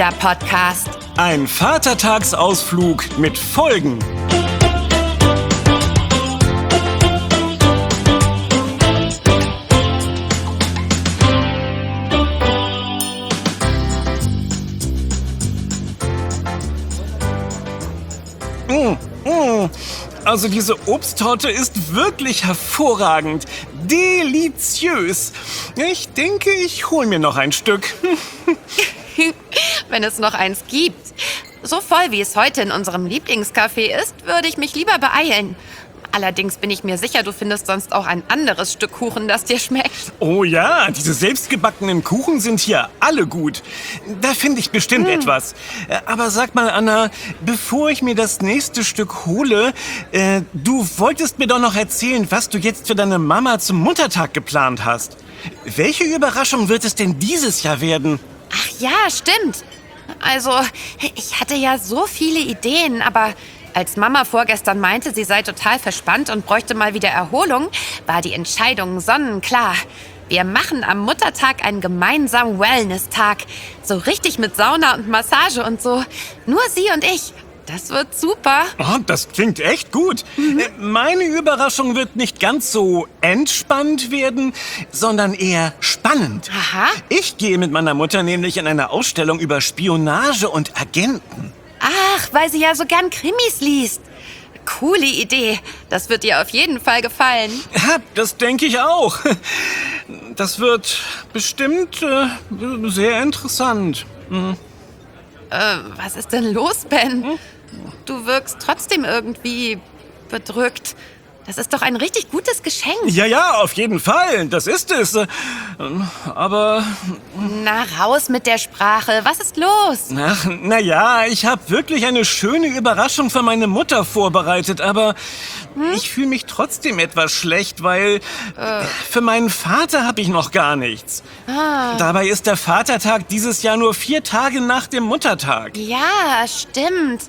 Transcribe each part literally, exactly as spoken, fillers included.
Kinderpodcast. Ein Vatertagsausflug mit Folgen. Mmh, mmh. Also diese Obsttorte ist wirklich hervorragend. Deliziös. Ich denke, ich hole mir noch ein Stück. Wenn es noch eins gibt. So voll, wie es heute in unserem Lieblingscafé ist, würde ich mich lieber beeilen. Allerdings bin ich mir sicher, du findest sonst auch ein anderes Stück Kuchen, das dir schmeckt. Oh ja, diese selbstgebackenen Kuchen sind hier alle gut. Da finde ich bestimmt hm. etwas. Aber sag mal, Anna, bevor ich mir das nächste Stück hole, äh, du wolltest mir doch noch erzählen, was du jetzt für deine Mama zum Muttertag geplant hast. Welche Überraschung wird es denn dieses Jahr werden? Ach ja, stimmt. Also, ich hatte ja so viele Ideen, aber als Mama vorgestern meinte, sie sei total verspannt und bräuchte mal wieder Erholung, war die Entscheidung sonnenklar. Wir machen am Muttertag einen gemeinsamen Wellness-Tag. So richtig mit Sauna und Massage und so. Nur sie und ich. Das wird super. Oh, das klingt echt gut. Mhm. Meine Überraschung wird nicht ganz so entspannt werden, sondern eher spannend. Aha. Ich gehe mit meiner Mutter nämlich in eine Ausstellung über Spionage und Agenten. Ach, weil sie ja so gern Krimis liest. Coole Idee. Das wird ihr auf jeden Fall gefallen. Ja, das denke ich auch. Das wird bestimmt äh, sehr interessant. Mhm. Äh, was ist denn los, Ben? Hm? Du wirkst trotzdem irgendwie bedrückt. Das ist doch ein richtig gutes Geschenk. Ja, ja, auf jeden Fall. Das ist es. Aber... Na, raus mit der Sprache. Was ist los? Ach, na ja, ich habe wirklich eine schöne Überraschung für meine Mutter vorbereitet, aber hm? ich fühle mich trotzdem etwas schlecht, weil äh. für meinen Vater habe ich noch gar nichts. Ah. Dabei ist der Vatertag dieses Jahr nur vier Tage nach dem Muttertag. Ja, stimmt.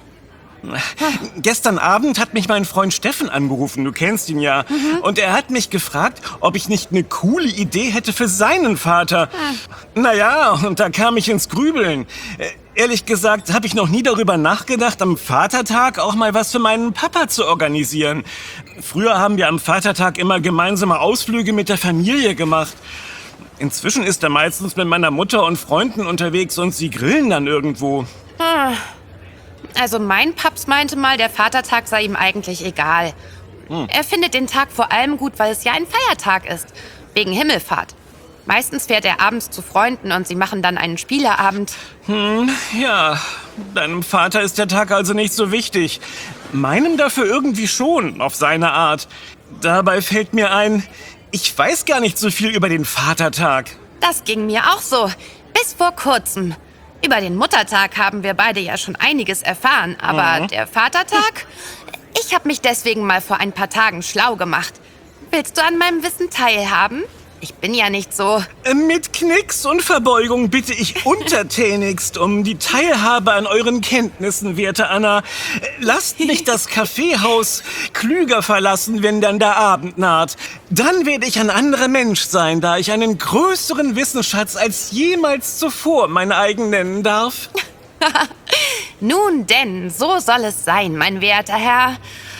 Gestern Abend hat mich mein Freund Steffen angerufen, du kennst ihn ja. Mhm. Und er hat mich gefragt, ob ich nicht eine coole Idee hätte für seinen Vater. Mhm. Naja, und da kam ich ins Grübeln. Äh, ehrlich gesagt habe ich noch nie darüber nachgedacht, am Vatertag auch mal was für meinen Papa zu organisieren. Früher haben wir am Vatertag immer gemeinsame Ausflüge mit der Familie gemacht. Inzwischen ist er meistens mit meiner Mutter und Freunden unterwegs und sie grillen dann irgendwo. Ah. Also mein Paps meinte mal, der Vatertag sei ihm eigentlich egal. Hm. Er findet den Tag vor allem gut, weil es ja ein Feiertag ist. Wegen Himmelfahrt. Meistens fährt er abends zu Freunden und sie machen dann einen Spieleabend. Hm, ja, deinem Vater ist der Tag also nicht so wichtig. Meinem dafür irgendwie schon, auf seine Art. Dabei fällt mir ein, ich weiß gar nicht so viel über den Vatertag. Das ging mir auch so. Bis vor kurzem. Über den Muttertag haben wir beide ja schon einiges erfahren, aber mhm. der Vatertag? Ich habe mich deswegen mal vor ein paar Tagen schlau gemacht. Willst du an meinem Wissen teilhaben? Ich bin ja nicht so... Mit Knicks und Verbeugung bitte ich untertänigst um die Teilhabe an euren Kenntnissen, werte Anna. Lasst mich das Kaffeehaus klüger verlassen, wenn dann der Abend naht. Dann werde ich ein anderer Mensch sein, da ich einen größeren Wissensschatz als jemals zuvor mein eigen nennen darf. Nun denn, so soll es sein, mein werter Herr.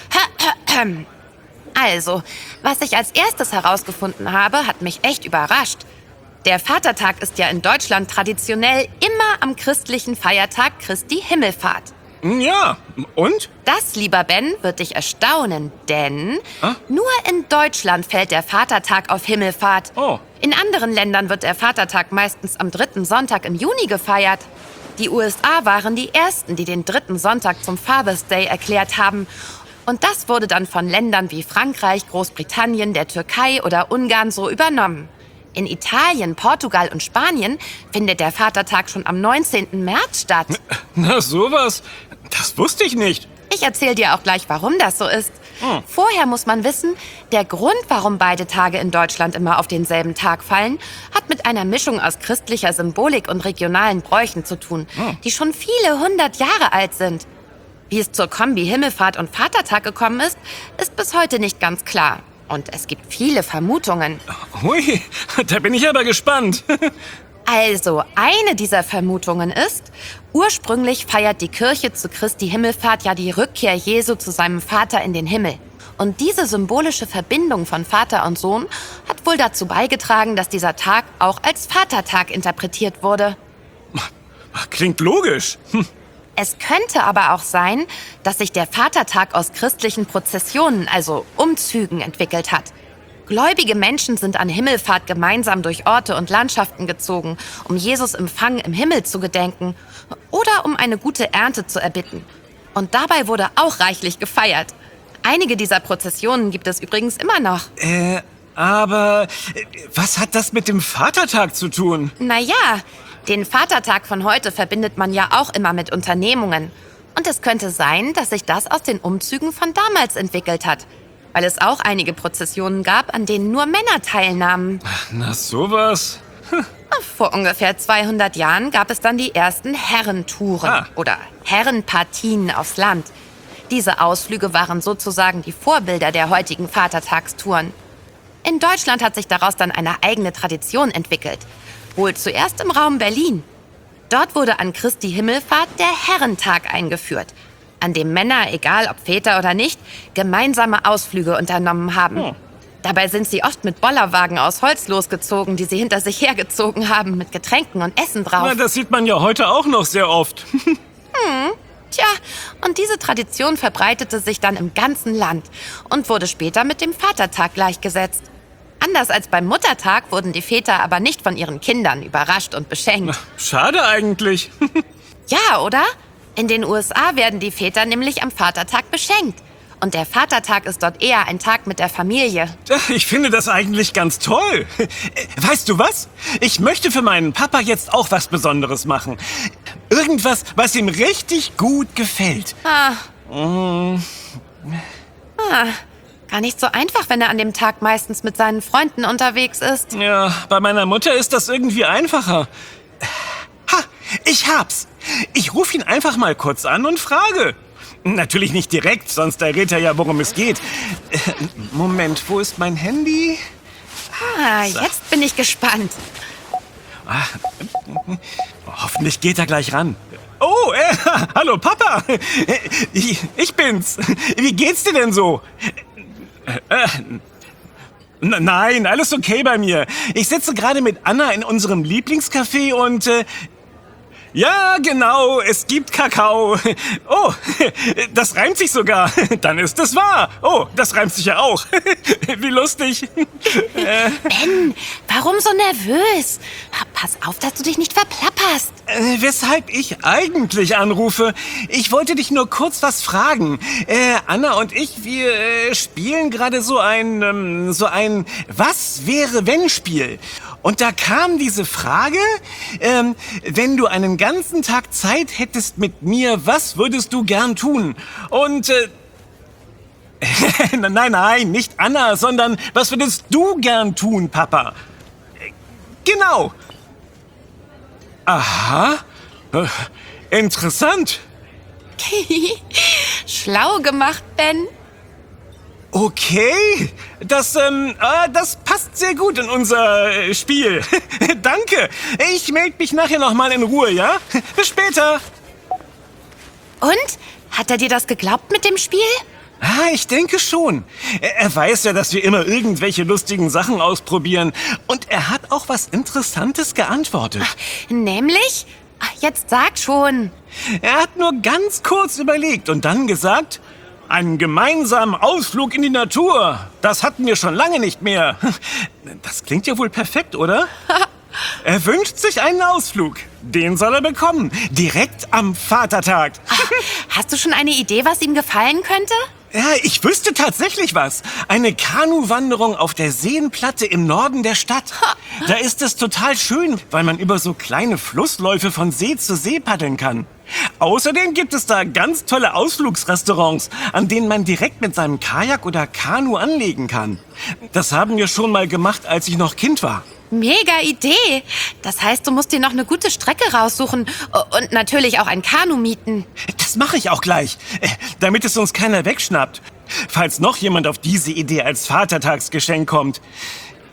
Also, was ich als erstes herausgefunden habe, hat mich echt überrascht. Der Vatertag ist ja in Deutschland traditionell immer am christlichen Feiertag Christi Himmelfahrt. Ja, und? Das, lieber Ben, wird dich erstaunen, denn ah? nur in Deutschland fällt der Vatertag auf Himmelfahrt. Oh. In anderen Ländern wird der Vatertag meistens am dritten Sonntag im Juni gefeiert. Die U S A waren die ersten, die den dritten Sonntag zum Father's Day erklärt haben. Und das wurde dann von Ländern wie Frankreich, Großbritannien, der Türkei oder Ungarn so übernommen. In Italien, Portugal und Spanien findet der Vatertag schon am neunzehnten März statt. Na sowas, das wusste ich nicht. Ich erzähle dir auch gleich, warum das so ist. Hm. Vorher muss man wissen, der Grund, warum beide Tage in Deutschland immer auf denselben Tag fallen, hat mit einer Mischung aus christlicher Symbolik und regionalen Bräuchen zu tun, hm. die schon viele hundert Jahre alt sind. Wie es zur Kombi Himmelfahrt und Vatertag gekommen ist, ist bis heute nicht ganz klar. Und es gibt viele Vermutungen. Hui, da bin ich aber gespannt. Also, eine dieser Vermutungen ist, ursprünglich feiert die Kirche zu Christi Himmelfahrt ja die Rückkehr Jesu zu seinem Vater in den Himmel. Und diese symbolische Verbindung von Vater und Sohn hat wohl dazu beigetragen, dass dieser Tag auch als Vatertag interpretiert wurde. Klingt logisch. Hm. Es könnte aber auch sein, dass sich der Vatertag aus christlichen Prozessionen, also Umzügen, entwickelt hat. Gläubige Menschen sind an Himmelfahrt gemeinsam durch Orte und Landschaften gezogen, um Jesus Empfang im Himmel zu gedenken oder um eine gute Ernte zu erbitten. Und dabei wurde auch reichlich gefeiert. Einige dieser Prozessionen gibt es übrigens immer noch. Äh, aber äh, was hat das mit dem Vatertag zu tun? Naja, den Vatertag von heute verbindet man ja auch immer mit Unternehmungen. Und es könnte sein, dass sich das aus den Umzügen von damals entwickelt hat. Weil es auch einige Prozessionen gab, an denen nur Männer teilnahmen. Na sowas. Hm. Vor ungefähr zweihundert Jahren gab es dann die ersten Herrentouren ah. oder Herrenpartien aufs Land. Diese Ausflüge waren sozusagen die Vorbilder der heutigen Vatertagstouren. In Deutschland hat sich daraus dann eine eigene Tradition entwickelt. Wohl zuerst im Raum Berlin. Dort wurde an Christi Himmelfahrt der Herrentag eingeführt, an dem Männer, egal ob Väter oder nicht, gemeinsame Ausflüge unternommen haben. Hm. Dabei sind sie oft mit Bollerwagen aus Holz losgezogen, die sie hinter sich hergezogen haben, mit Getränken und Essen drauf. Na, das sieht man ja heute auch noch sehr oft. hm. Tja, und diese Tradition verbreitete sich dann im ganzen Land und wurde später mit dem Vatertag gleichgesetzt. Anders als beim Muttertag wurden die Väter aber nicht von ihren Kindern überrascht und beschenkt. Schade eigentlich. Ja, oder? In den U S A werden die Väter nämlich am Vatertag beschenkt. Und der Vatertag ist dort eher ein Tag mit der Familie. Ich finde das eigentlich ganz toll. Weißt du was? Ich möchte für meinen Papa jetzt auch was Besonderes machen. Irgendwas, was ihm richtig gut gefällt. Ah. Mm. Ah. Gar nicht so einfach, wenn er an dem Tag meistens mit seinen Freunden unterwegs ist. Ja, bei meiner Mutter ist das irgendwie einfacher. Ha, ich hab's. Ich rufe ihn einfach mal kurz an und frage. Natürlich nicht direkt, sonst errät er ja, worum es geht. Äh, Moment, wo ist mein Handy? Ah, jetzt bin ich gespannt. Ah, hoffentlich geht er gleich ran. Oh, äh, hallo Papa. Ich, ich bin's. Wie geht's dir denn so? Äh, äh, nein, alles okay bei mir. Ich sitze gerade mit Anna in unserem Lieblingscafé und... Äh, ja, genau, es gibt Kakao. Oh, das reimt sich sogar. Dann ist es wahr. Oh, das reimt sich ja auch. Wie lustig. Äh. Ben, warum so nervös? Pass auf, dass du dich nicht verplapperst. Äh, weshalb ich eigentlich anrufe? Ich wollte dich nur kurz was fragen. Äh, Anna und ich, wir äh, spielen gerade so ein, ähm, so ein Was-wäre-wenn-Spiel. Und da kam diese Frage, ähm, wenn du einen ganzen Tag Zeit hättest mit mir, was würdest du gern tun? Und, äh, nein, nein, nicht Anna, sondern was würdest du gern tun, Papa? Genau. Aha, äh, interessant. Schlau gemacht, Ben. Okay, das, ähm, äh, das passt sehr gut in unser äh, Spiel. Danke. Ich melde mich nachher nochmal in Ruhe, ja? Bis später. Und? Hat er dir das geglaubt mit dem Spiel? Ah, ich denke schon. Er, er weiß ja, dass wir immer irgendwelche lustigen Sachen ausprobieren. Und er hat auch was Interessantes geantwortet. Ach, nämlich? Ach, jetzt sag schon. Er hat nur ganz kurz überlegt und dann gesagt... Einen gemeinsamen Ausflug in die Natur. Das hatten wir schon lange nicht mehr. Das klingt ja wohl perfekt, oder? Er wünscht sich einen Ausflug. Den soll er bekommen. Direkt am Vatertag. Ach, hast du schon eine Idee, was ihm gefallen könnte? Ja, ich wüsste tatsächlich was. Eine Kanuwanderung auf der Seenplatte im Norden der Stadt. Da ist es total schön, weil man über so kleine Flussläufe von See zu See paddeln kann. Außerdem gibt es da ganz tolle Ausflugsrestaurants, an denen man direkt mit seinem Kajak oder Kanu anlegen kann. Das haben wir schon mal gemacht, als ich noch Kind war. Mega Idee. Das heißt, du musst dir noch eine gute Strecke raussuchen und natürlich auch ein Kanu mieten. Das mache ich auch gleich, damit es uns keiner wegschnappt. Falls noch jemand auf diese Idee als Vatertagsgeschenk kommt.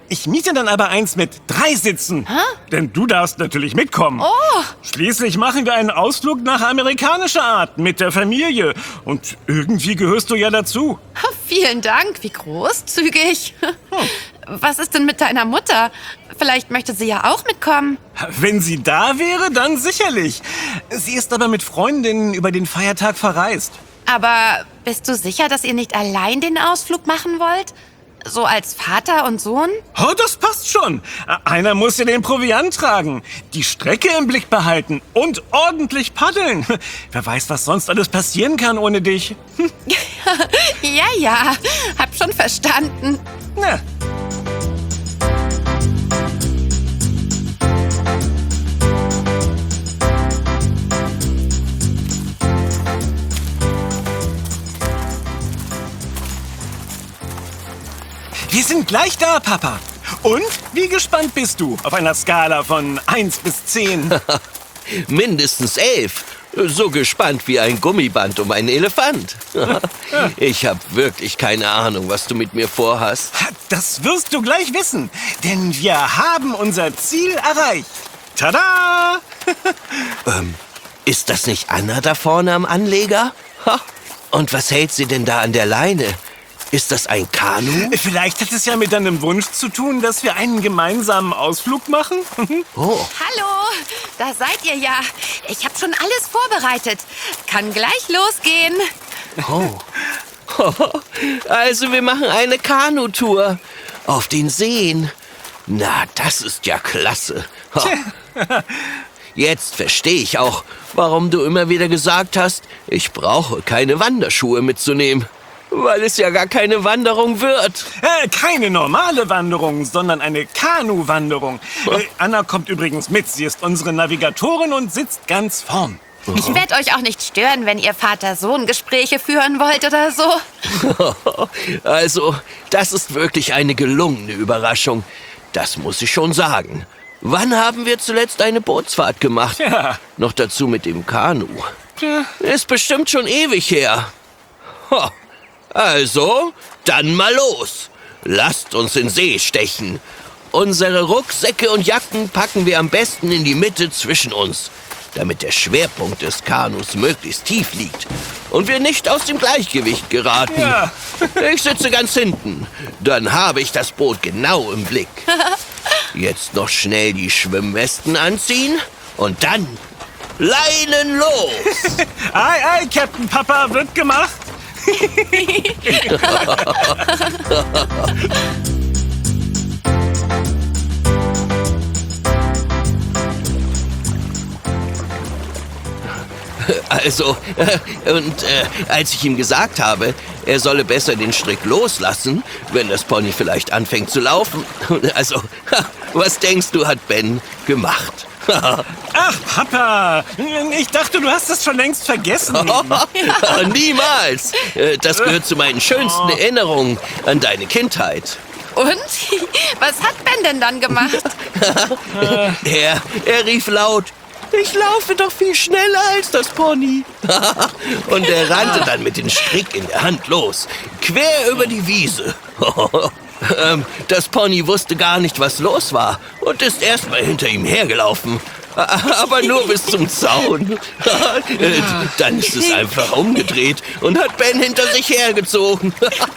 Ich miete dann aber eins mit drei Sitzen. Hä? Denn du darfst natürlich mitkommen. Oh. Schließlich machen wir einen Ausflug nach amerikanischer Art mit der Familie. Und irgendwie gehörst du ja dazu. Vielen Dank, wie großzügig. Hm. Was ist denn mit deiner Mutter? Vielleicht möchte sie ja auch mitkommen. Wenn sie da wäre, dann sicherlich. Sie ist aber mit Freundinnen über den Feiertag verreist. Aber bist du sicher, dass ihr nicht allein den Ausflug machen wollt? So als Vater und Sohn? Oh, das passt schon. Einer muss ja den Proviant tragen, die Strecke im Blick behalten und ordentlich paddeln. Wer weiß, was sonst alles passieren kann ohne dich. Ja, ja, hab schon verstanden. Na. Wir sind gleich da, Papa. Und wie gespannt bist du auf einer Skala von eins bis zehn? Mindestens elf. So gespannt wie ein Gummiband um einen Elefant. Ich habe wirklich keine Ahnung, was du mit mir vorhast. Das wirst du gleich wissen, denn wir haben unser Ziel erreicht. Tada! ähm, ist das nicht Anna da vorne am Anleger? Ha. Und was hält sie denn da an der Leine? Ist das ein Kanu? Vielleicht hat es ja mit deinem Wunsch zu tun, dass wir einen gemeinsamen Ausflug machen. Oh. Hallo, da seid ihr ja. Ich habe schon alles vorbereitet. Kann gleich losgehen. Oh. Also wir machen eine Kanutour auf den Seen. Na, das ist ja klasse. Jetzt verstehe ich auch, warum du immer wieder gesagt hast, ich brauche keine Wanderschuhe mitzunehmen. Weil es ja gar keine Wanderung wird. Äh, keine normale Wanderung, sondern eine Kanu-Wanderung. Äh, Anna kommt übrigens mit. Sie ist unsere Navigatorin und sitzt ganz vorn. Ich werde euch auch nicht stören, wenn ihr Vater-Sohn-Gespräche führen wollt oder so. Also, das ist wirklich eine gelungene Überraschung. Das muss ich schon sagen. Wann haben wir zuletzt eine Bootsfahrt gemacht? Ja. Noch dazu mit dem Kanu. Ja. Ist bestimmt schon ewig her. Ho. Also, dann mal los. Lasst uns in See stechen. Unsere Rucksäcke und Jacken packen wir am besten in die Mitte zwischen uns, damit der Schwerpunkt des Kanus möglichst tief liegt und wir nicht aus dem Gleichgewicht geraten. Ja. Ich sitze ganz hinten. Dann habe ich das Boot genau im Blick. Jetzt noch schnell die Schwimmwesten anziehen und dann Leinen los. Ei, ei, Captain Papa, wird gemacht. Also, äh, und äh, als ich ihm gesagt habe, er solle besser den Strick loslassen, wenn das Pony vielleicht anfängt zu laufen. Also, was denkst du, hat Ben gemacht? Ach, Papa, ich dachte, du hast das schon längst vergessen. Niemals. Das gehört zu meinen schönsten Erinnerungen an deine Kindheit. Und? Was hat Ben denn dann gemacht? er, er rief laut, ich laufe doch viel schneller als das Pony. Und er rannte dann mit dem Strick in der Hand los, quer über die Wiese. Das Pony wusste gar nicht, was los war und ist erst mal hinter ihm hergelaufen. Aber nur bis zum Zaun. Dann ist es einfach umgedreht und hat Ben hinter sich hergezogen.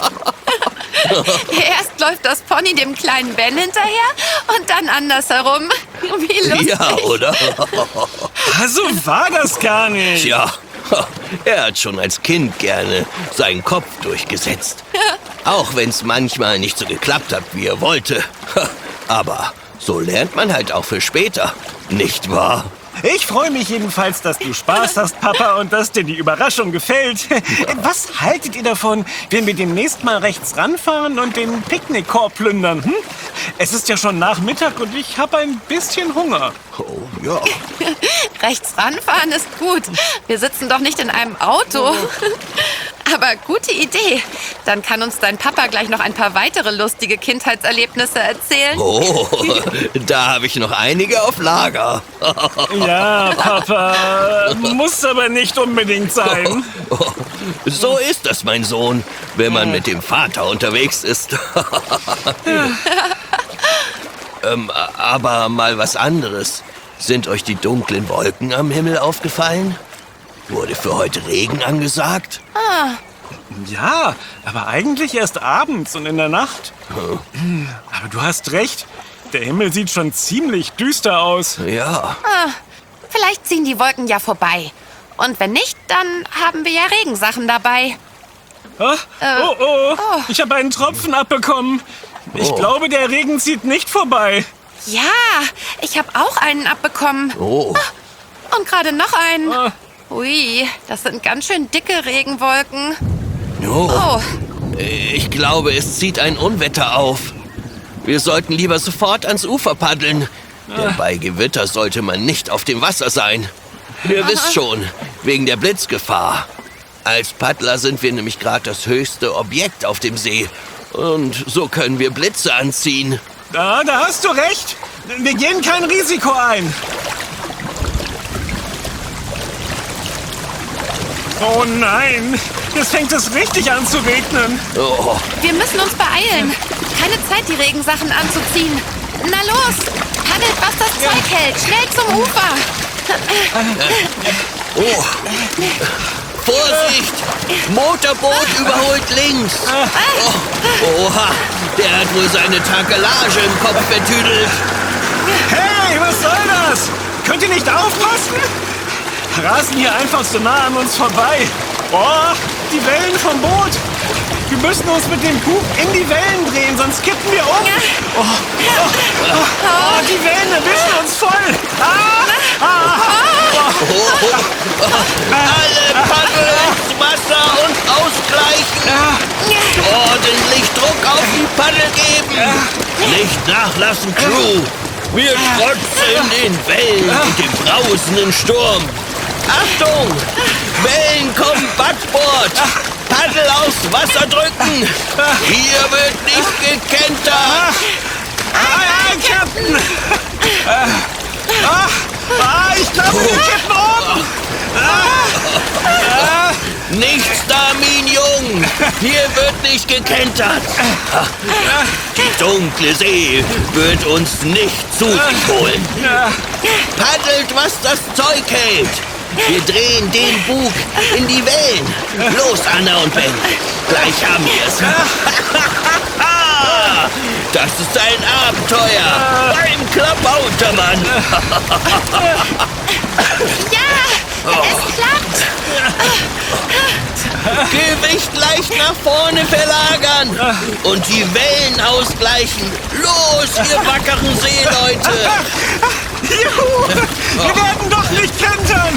Erst läuft das Pony dem kleinen Ben hinterher und dann andersherum. Wie lustig. Ja, oder? So war das gar nicht. Ja, er hat schon als Kind gerne seinen Kopf durchgesetzt. Auch wenn es manchmal nicht so geklappt hat, wie er wollte. Aber so lernt man halt auch für später, nicht wahr? Ich freue mich jedenfalls, dass du Spaß hast, Papa, und dass dir die Überraschung gefällt. Was haltet ihr davon, wenn wir demnächst mal rechts ranfahren und den Picknickkorb plündern? Hm? Es ist ja schon Nachmittag und ich habe ein bisschen Hunger. Oh, ja. Rechts ranfahren ist gut. Wir sitzen doch nicht in einem Auto. Aber gute Idee. Dann kann uns dein Papa gleich noch ein paar weitere lustige Kindheitserlebnisse erzählen. Oh, da habe ich noch einige auf Lager. Ja, Papa, muss aber nicht unbedingt sein. So ist das, mein Sohn, wenn man mit dem Vater unterwegs ist. Ähm, aber mal was anderes. Sind euch die dunklen Wolken am Himmel aufgefallen? Wurde für heute Regen angesagt? Ah, Ja, aber eigentlich erst abends und in der Nacht. Hm. Aber du hast recht. Der Himmel sieht schon ziemlich düster aus. Ja. ah, vielleicht ziehen die Wolken ja vorbei. Und wenn nicht, dann haben wir ja Regensachen dabei. Ah, oh, oh, ich habe einen Tropfen abbekommen. Ich Oh. glaube, der Regen zieht nicht vorbei. Ja, ich habe auch einen abbekommen. Oh. Und gerade noch einen. Ah. Ui, das sind ganz schön dicke Regenwolken. Oh. Oh, Ich glaube, es zieht ein Unwetter auf. Wir sollten lieber sofort ans Ufer paddeln. Denn bei Gewitter sollte man nicht auf dem Wasser sein. Ihr wisst schon, wegen der Blitzgefahr. Als Paddler sind wir nämlich gerade das höchste Objekt auf dem See. Und so können wir Blitze anziehen. Da, da hast du recht. Wir gehen kein Risiko ein. Oh nein, jetzt fängt es richtig an zu regnen. Oh, wir müssen uns beeilen. Keine Zeit, die Regensachen anzuziehen. Na los, paddelt, was das Zeug hält. Schnell zum Ufer. oh. Vorsicht! Motorboot überholt links. Oh, oha, der hat wohl seine Takelage im Kopf vertüdelt. Hey, was soll das? Könnt ihr nicht aufpassen? Rasen hier einfach so nah an uns vorbei. Oh, die Wellen vom Boot. Wir müssen uns mit dem Bug in die Wellen drehen, sonst kippen wir um. Oh, oh, oh, oh, die Wellen erwischen uns voll. Ah, ah, Alle paddeln ins Wasser und ausgleichen. Ordentlich Druck auf die Paddel geben. Nicht nachlassen, Crew. Wir trotzen den Wellen und dem brausenden Sturm. Achtung! Wellen kommen Backbord! Paddel aufs Wasser drücken! Hier wird nicht gekentert! ah, ja, Captain. Ah, ah, ah, ich glaube, wir kippen um. Nichts da, Minion! Hier wird nicht gekentert! Die dunkle See wird uns nicht zu sich holen! Paddelt, was das Zeug hält! Wir drehen den Bug in die Wellen! Los, Anna und Ben! Gleich haben wir's! Das ist ein Abenteuer! Beim Klabautermann! Ja, es klappt. Gewicht leicht nach vorne verlagern und die Wellen ausgleichen. Los, ihr wackeren Seeleute! Juhu, wir werden doch nicht kentern.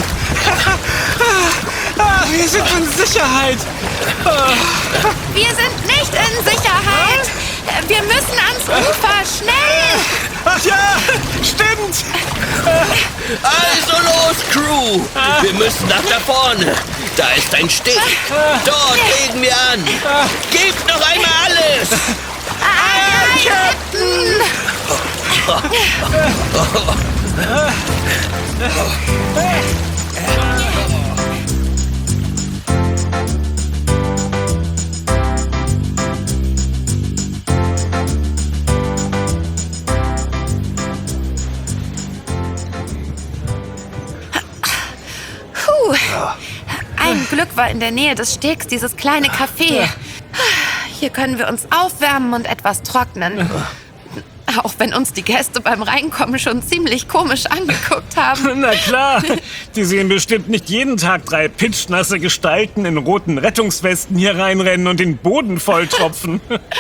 Ah, wir sind in Sicherheit. Wir sind nicht in Sicherheit. Wir müssen ans Ufer, schnell. Ach ja, stimmt. Also los, Crew! Wir müssen nach da vorne. Da ist ein Steg. Dort legen wir an. Gebt noch einmal alles! Aye, Captain. Puh. Ein Glück war in der Nähe des Stegs dieses kleine Café. Hier können wir uns aufwärmen und etwas trocknen. Auch wenn uns die Gäste beim Reinkommen schon ziemlich komisch angeguckt haben. Na klar, die sehen bestimmt nicht jeden Tag drei pitschnasse Gestalten in roten Rettungswesten hier reinrennen und den Boden volltropfen.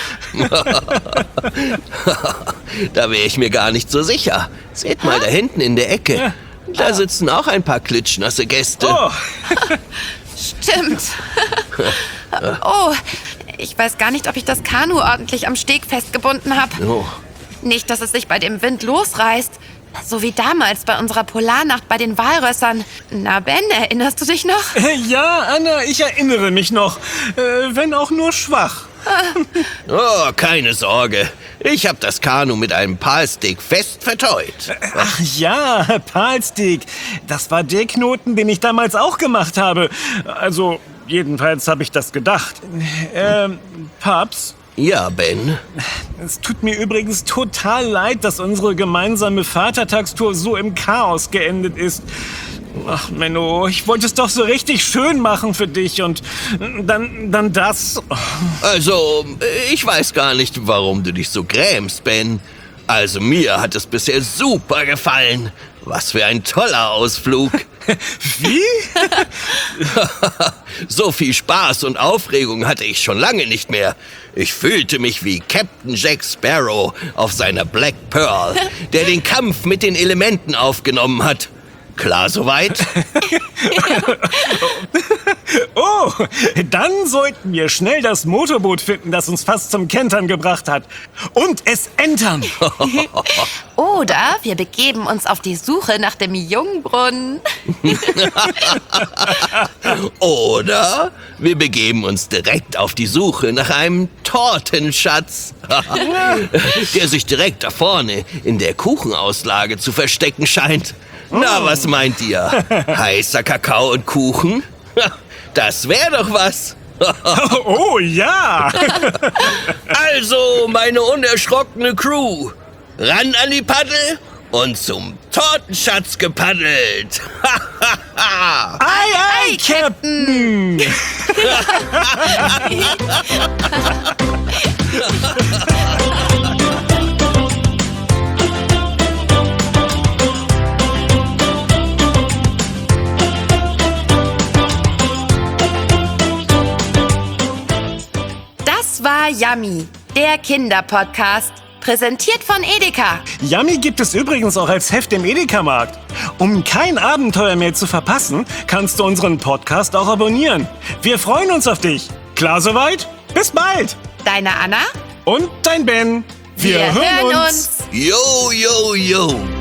Da wäre ich mir gar nicht so sicher. Seht mal da hinten in der Ecke. Da sitzen auch ein paar klitschnasse Gäste. Oh, Stimmt. Oh, ich weiß gar nicht, ob ich das Kanu ordentlich am Steg festgebunden habe. Oh. Nicht, dass es sich bei dem Wind losreißt. So wie damals bei unserer Polarnacht bei den Walrössern. Na Ben, erinnerst du dich noch? ja, Anna, ich erinnere mich noch. Äh, wenn auch nur schwach. Oh, keine Sorge. Ich habe das Kanu mit einem Palstick fest verteut. Ach ja, Palstick. Das war der Knoten, den ich damals auch gemacht habe. Also, jedenfalls habe ich das gedacht. Ähm, Paps, Ja, Ben. Es tut mir übrigens total leid, dass unsere gemeinsame Vatertagstour so im Chaos geendet ist. Ach, Menno, ich wollte es doch so richtig schön machen für dich und dann, dann das. Also, ich weiß gar nicht, warum du dich so grämst, Ben. Also, mir hat es bisher super gefallen. Was für ein toller Ausflug. Wie? So viel Spaß und Aufregung hatte ich schon lange nicht mehr. Ich fühlte mich wie Captain Jack Sparrow auf seiner Black Pearl, der den Kampf mit den Elementen aufgenommen hat. Klar soweit? Oh, dann sollten wir schnell das Motorboot finden, das uns fast zum Kentern gebracht hat. Und es entern. Oder wir begeben uns auf die Suche nach dem Jungbrunnen. Oder wir begeben uns direkt auf die Suche nach einem Tortenschatz, der sich direkt da vorne in der Kuchenauslage zu verstecken scheint. Na, was meint ihr? Heißer Kakao und Kuchen? Das wäre doch was. Oh ja! Also, meine unerschrockene Crew, ran an die Paddel und zum Tortenschatz gepaddelt. Ei, ei, Captain! Das war Yummy, der Kinderpodcast. Präsentiert von Edeka. Yummy gibt es übrigens auch als Heft im Edeka-Markt. Um kein Abenteuer mehr zu verpassen, kannst du unseren Podcast auch abonnieren. Wir freuen uns auf dich. Klar soweit? Bis bald! Deine Anna? Und dein Ben. Wir hören uns. Yo, yo, yo.